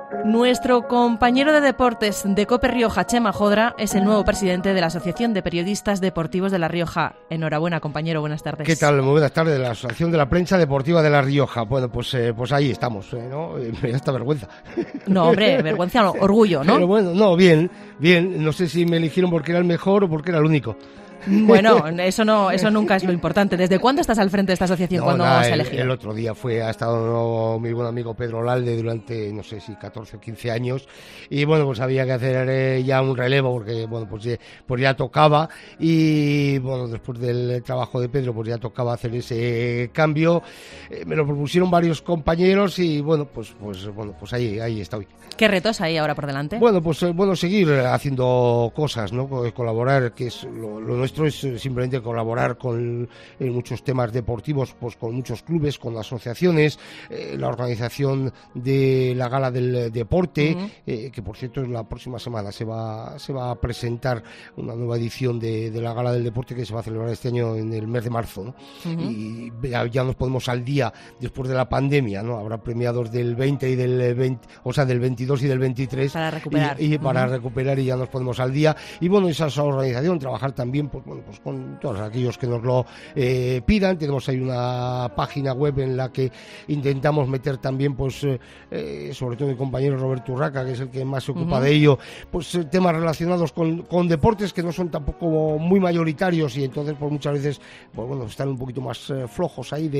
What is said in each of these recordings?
Nuestro compañero de deportes de COPE Rioja, Chema Jodra, es el nuevo presidente de la Asociación de Periodistas Deportivos de La Rioja. Enhorabuena, compañero, buenas tardes. ¿Qué tal? Muy buenas tardes, de la Asociación de la Prensa Deportiva de La Rioja. Bueno, pues ahí estamos, ¿no? Me da esta vergüenza. No, hombre, vergüenza no, orgullo, ¿no? Pero bueno, no, bien. No sé si me eligieron porque era el mejor o porque era el único. Bueno, eso nunca es lo importante. ¿Desde cuándo estás al frente de esta asociación? ¿Cuándo se ha elegido? El otro día ha estado mi buen amigo Pedro Lalde durante, no sé si 14 o 15 años, y bueno, pues había que hacer ya un relevo porque, bueno, pues ya tocaba, y bueno, después del trabajo de Pedro, pues ya tocaba hacer ese cambio. Me lo propusieron varios compañeros y bueno, pues ahí estoy. ¿Qué retos hay ahora por delante? Bueno, pues seguir haciendo cosas, ¿no? Colaborar, que es lo nuestro es simplemente colaborar en muchos temas deportivos, pues con muchos clubes, con asociaciones, la organización de la Gala del Deporte, que por cierto la próxima semana se va a presentar una nueva edición de la Gala del Deporte que se va a celebrar este año en el mes de marzo, ¿no? Y ya nos ponemos al día después de la pandemia, ¿no? Habrá premiados del 20 y del 20, o sea, del 22 y del 23 para recuperar para recuperar, y ya nos ponemos al día. Y bueno, esa organización, trabajar también pues con todos aquellos que nos lo pidan. Tenemos ahí una página web en la que intentamos meter también, pues sobre todo mi compañero Roberto Urraca, que es el que más se ocupa de ello, pues temas relacionados con deportes que no son tampoco muy mayoritarios, y entonces pues muchas veces pues bueno, están un poquito más flojos ahí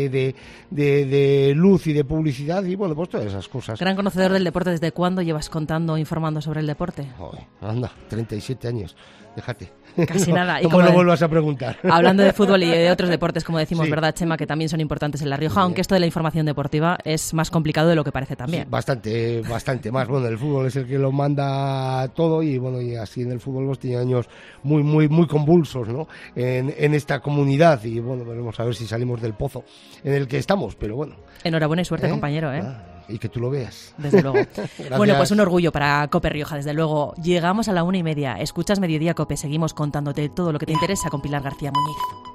de luz y de publicidad, y bueno, pues todas esas cosas. Gran conocedor del deporte. ¿Desde cuándo llevas informando sobre el deporte? Joder, anda, 37 años, déjate. Casi nada. No me lo vuelvas a preguntar. Hablando de fútbol y de otros deportes, como decimos, sí. ¿Verdad, Chema? Que también son importantes en La Rioja, aunque esto de la información deportiva es más complicado de lo que parece también. Sí, bastante más. Bueno, el fútbol es el que lo manda todo, y bueno, y así en el fútbol hemos tenido años muy convulsos, ¿no? En esta comunidad, y bueno, veremos a ver si salimos del pozo en el que estamos, pero bueno. Enhorabuena y suerte, compañero, Y que tú lo veas. Desde luego. Bueno, pues un orgullo para COPE Rioja, desde luego. Llegamos a la 1:30. Escuchas Mediodía COPE. Seguimos contándote todo lo que te interesa con Pilar García Muñiz.